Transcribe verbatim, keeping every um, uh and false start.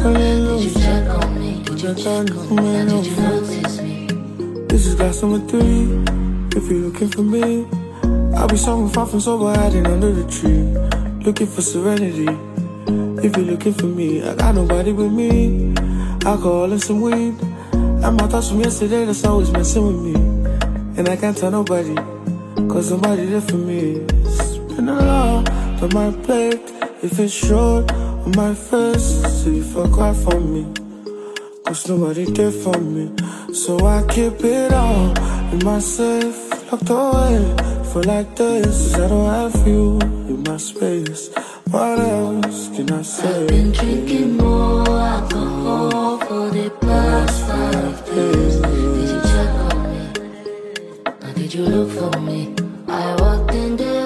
Did you check on me? Did you check on me? Now did you notice me? This is glass number three. If you're looking for me, I'll be somewhere far from sober, hiding under the tree, looking for serenity. If you're looking for me, I got nobody with me. Alcohol and some weed, and my thoughts from yesterday that's always messing with me. And I can't tell nobody, cause somebody there for me. It's been a lot on my plate. If it's short on my face, so you feel quiet for me, cause nobody there for me. So I keep it all in my safe, locked away for like this. I don't have you in my space. What else can I say? I've been drinking more alcohol for the past five days. Did you check on me? Or did you look for me? I walked in there